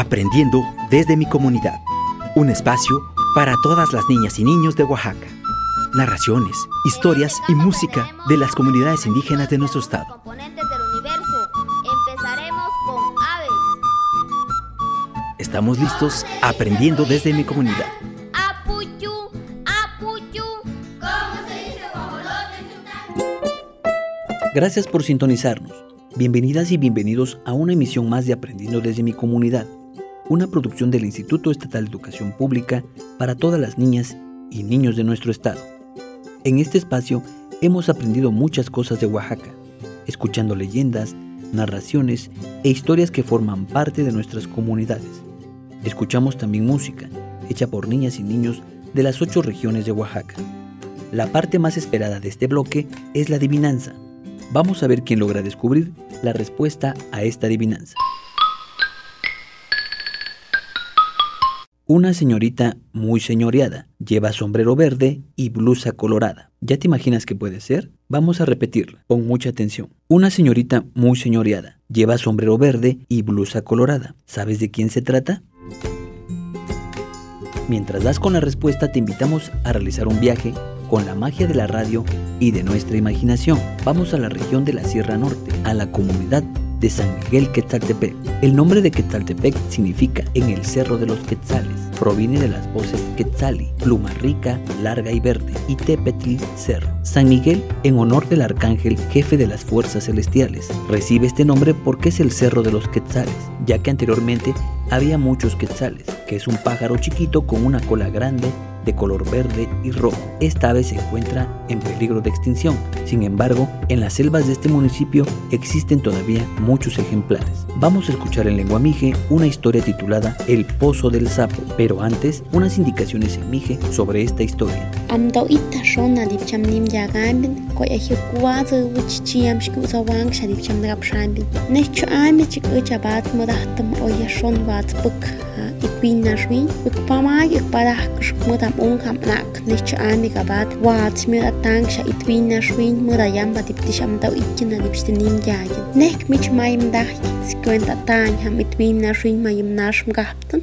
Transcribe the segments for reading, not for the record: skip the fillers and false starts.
Aprendiendo desde mi comunidad. Un espacio para todas las niñas y niños de Oaxaca. Narraciones, historias y música de las comunidades indígenas de nuestro estado. Componentes del universo. Empezaremos con aves. Estamos listos aprendiendo desde mi comunidad. Apuyú, apuyú. ¿Cómo se dice guajolote en Chután? Gracias por sintonizarnos. Bienvenidas y bienvenidos a una emisión más de Aprendiendo desde mi comunidad, una producción del Instituto Estatal de Educación Pública para todas las niñas y niños de nuestro estado. En este espacio hemos aprendido muchas cosas de Oaxaca, escuchando leyendas, narraciones e historias que forman parte de nuestras comunidades. Escuchamos también música, hecha por niñas y niños de las 8 regiones de Oaxaca. La parte más esperada de este bloque es la adivinanza. Vamos a ver quién logra descubrir la respuesta a esta adivinanza. Una señorita muy señoreada, lleva sombrero verde y blusa colorada. ¿Ya te imaginas qué puede ser? Vamos a repetirla, pon mucha atención. Una señorita muy señoreada, lleva sombrero verde y blusa colorada. ¿Sabes de quién se trata? Mientras das con la respuesta, te invitamos a realizar un viaje con la magia de la radio y de nuestra imaginación. Vamos a la región de la Sierra Norte, a la comunidad de San Miguel Quetzaltepec. El nombre de Quetzaltepec significa en el Cerro de los Quetzales. Proviene de las voces Quetzali, pluma rica, larga y verde, y Tepetl, cerro. San Miguel, en honor del arcángel jefe de las fuerzas celestiales. Recibe este nombre porque es el Cerro de los Quetzales, ya que anteriormente había muchos quetzales, que es un pájaro chiquito con una cola grande de color verde y rojo. Esta ave se encuentra en peligro de extinción. Sin embargo, en las selvas de este municipio existen todavía muchos ejemplares. Vamos a escuchar en lengua mije una historia titulada El Pozo del Sapo, pero antes unas indicaciones en mije sobre esta historia. Ipin nashwin, ukpamay ikpadahksh mudam ungham nak, nichami gabat, wats mir atangsha itwin nashwin, mudayam batiptisham daw ikina lipstinim yayin. Nek mich mayim dah, skwenta tanham itwin nashwin mayim nashm gahtan.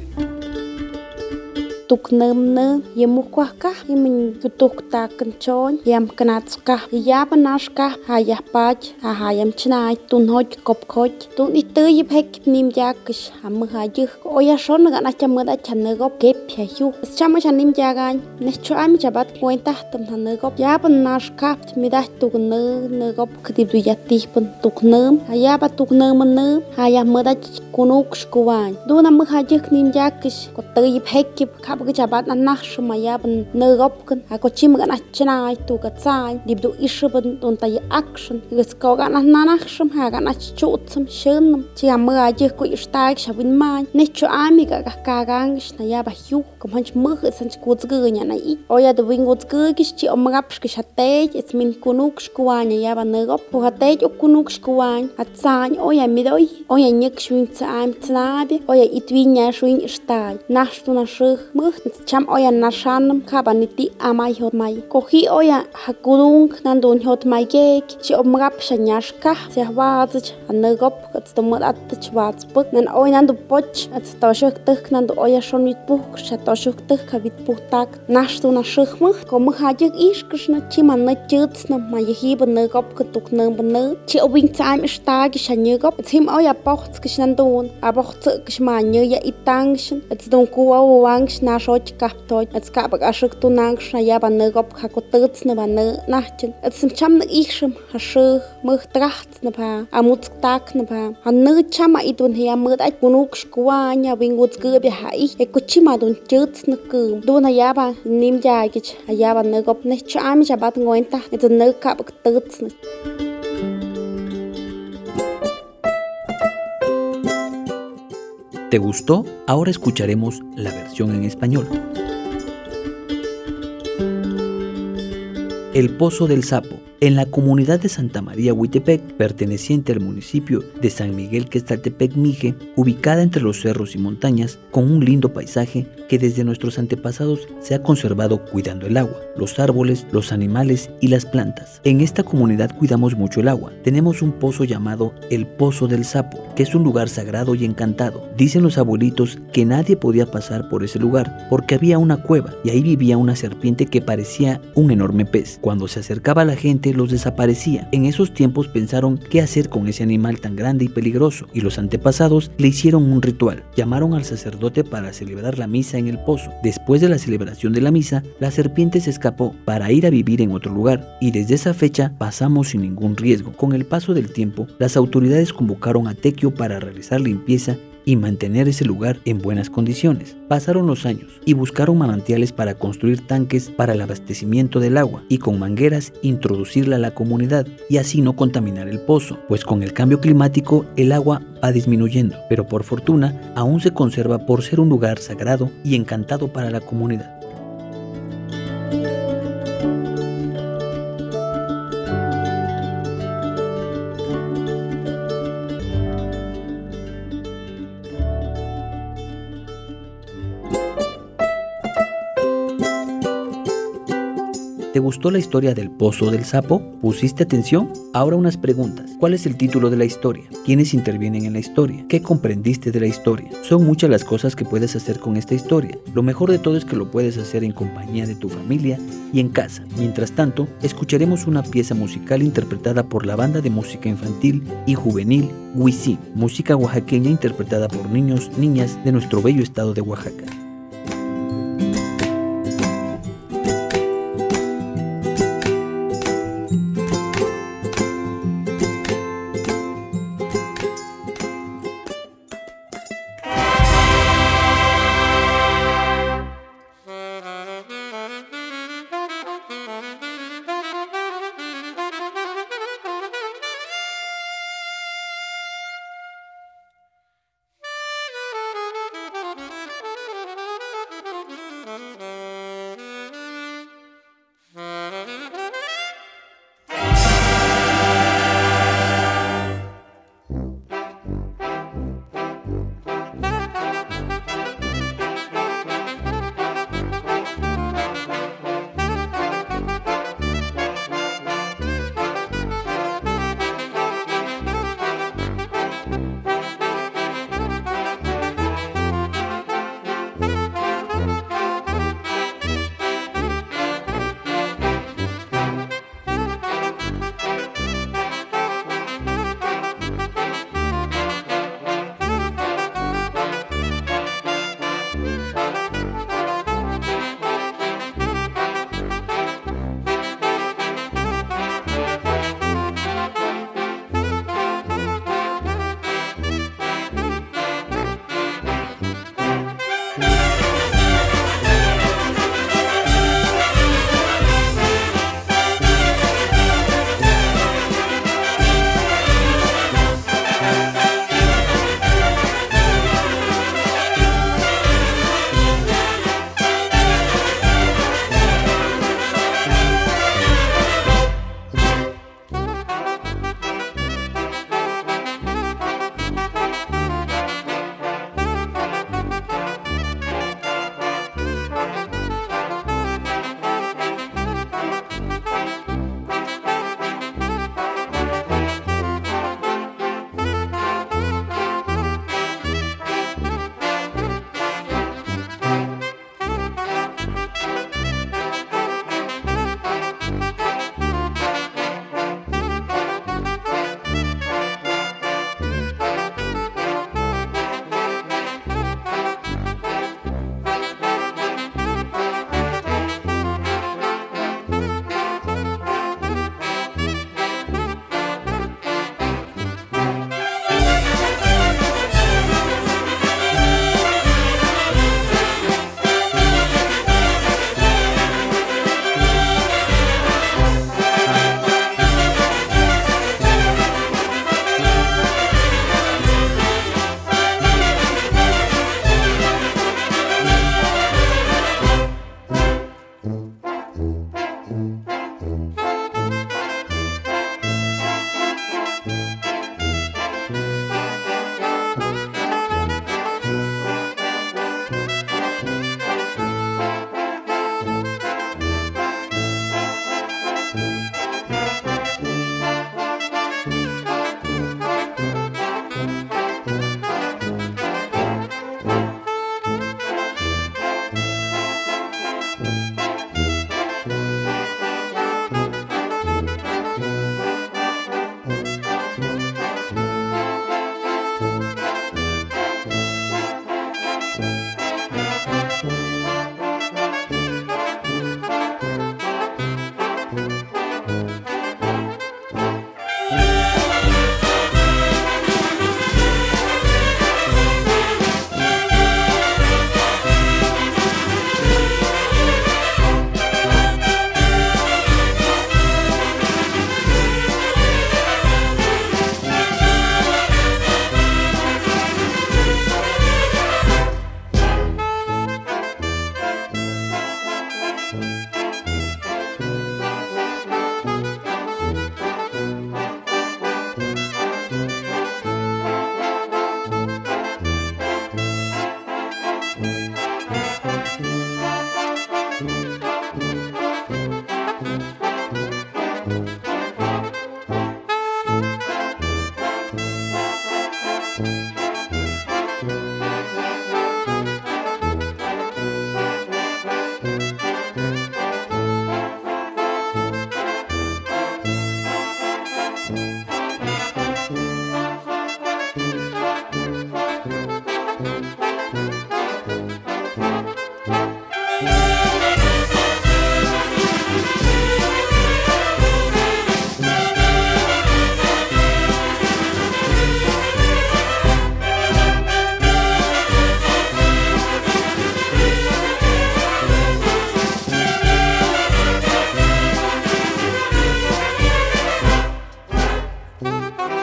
Tuk nơ yemukwaka yemin tuk takan chon yam kanatska yaba nashka hayapach hayam chnai tun hoj kopkoj tun itu yipek nim jakish ham hayuk oya shon ga nachamada chanegop kep hyu chama chanim jagan necham jabat cuenta tum hanegop yaba nashka midah tuk nơ gop kdibu yati pun tuk nơ hayaba tuk nơ hayamada kunuk shkuwan duna hayuk nim jakish ko yipek Jabat nach mayaban neropken a kochim gan achnai tu gatsai dibdu ishaban unta action geskau gan nachsham ha gan achchutsam schönm chiamma je ko ishtag shabin mai necho amiga gagang shnaya ba hyu komhanch mug sanch kutzgnya na I oya de wingotzgis chi omrapsh gishatej es min kunuk shkuanya ya ba nerop po hatej kunuk shkuan atsai oya midoi oya nyek shwin tsaim tnabe oya itwinya shwin ishtay nachtu na shig mug cham oya nashanam kabaniti amay hot may kohi oya hakudung nandun hot may gek chi omrap shanyashka sehwazch anegop atstomot atchwats puk nan oy nandu poch atstoshuk tuk nandu oya shonit puk shatoshuk tuk kabit putak nashtu na shikhmu kom hajik ishkshna chiman na chutsna mayhi banegop kutuk nang bane chi obing time stag shanyegop tim oya pochts kshnandun abochts kshmanye ya itangshin atsdon kuwa wangsh na kaptoj atskabak ashuk tunang shnaya banegop hakotuts na bane nachin atsum cham na ichshim hashu mug trachts na ba amuts tak na ba anu chama idun hia mud at kunuk shkuanya winguts gebe hai ekuchima dun chuts na kum dun hia ba nim jagich hia banegop ne cham jabat ngoenta etne kabak tuts na. ¿Te gustó? Ahora escucharemos la versión en español. El Pozo del Sapo. En la comunidad de Santa María Huitepec, perteneciente al municipio de San Miguel Quetzaltepec Mije, ubicada entre los cerros y montañas, con un lindo paisaje que desde nuestros antepasados se ha conservado cuidando el agua, los árboles, los animales y las plantas. En esta comunidad cuidamos mucho el agua. Tenemos un pozo llamado el Pozo del Sapo, que es un lugar sagrado y encantado. Dicen los abuelitos que nadie podía pasar por ese lugar porque había una cueva y ahí vivía una serpiente que parecía un enorme pez. Cuando se acercaba a la gente los desaparecía. En esos tiempos pensaron qué hacer con ese animal tan grande y peligroso y los antepasados le hicieron un ritual. Llamaron al sacerdote para celebrar la misa en el pozo. Después de la celebración de la misa, la serpiente se escapó para ir a vivir en otro lugar y desde esa fecha pasamos sin ningún riesgo. Con el paso del tiempo, las autoridades convocaron a Tequio para realizar limpieza y mantener ese lugar en buenas condiciones. Pasaron los años y buscaron manantiales para construir tanques para el abastecimiento del agua y con mangueras introducirla a la comunidad y así no contaminar el pozo, pues con el cambio climático el agua va disminuyendo, pero por fortuna aún se conserva por ser un lugar sagrado y encantado para la comunidad. ¿Te gustó la historia del Pozo del Sapo? ¿Pusiste atención? Ahora unas preguntas. ¿Cuál es el título de la historia? ¿Quiénes intervienen en la historia? ¿Qué comprendiste de la historia? Son muchas las cosas que puedes hacer con esta historia. Lo mejor de todo es que lo puedes hacer en compañía de tu familia y en casa. Mientras tanto, escucharemos una pieza musical interpretada por la banda de música infantil y juvenil Huisin, música oaxaqueña interpretada por niños, niñas de nuestro bello estado de Oaxaca.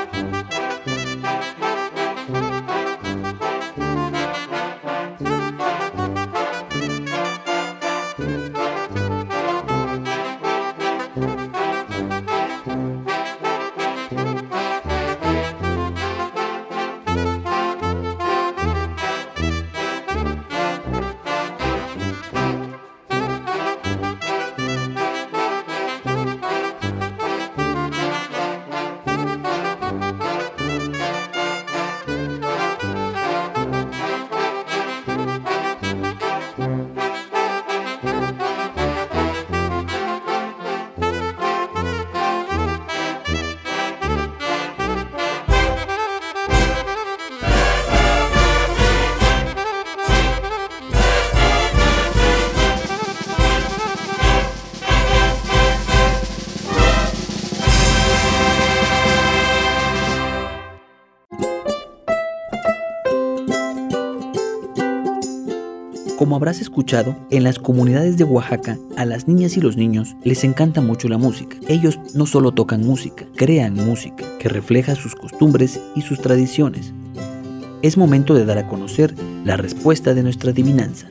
Como habrás escuchado, en las comunidades de Oaxaca, a las niñas y los niños les encanta mucho la música. Ellos no solo tocan música, crean música que refleja sus costumbres y sus tradiciones. Es momento de dar a conocer la respuesta de nuestra adivinanza.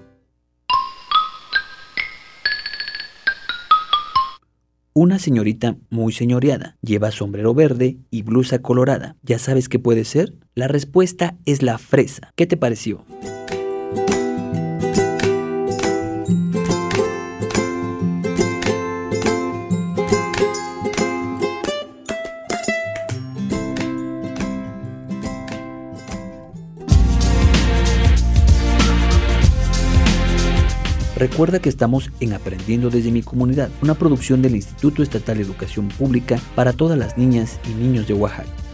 Una señorita muy señoreada, lleva sombrero verde y blusa colorada. ¿Ya sabes qué puede ser? La respuesta es la fresa. ¿Qué te pareció? Recuerda que estamos en Aprendiendo desde mi comunidad, una producción del Instituto Estatal de Educación Pública para todas las niñas y niños de Oaxaca.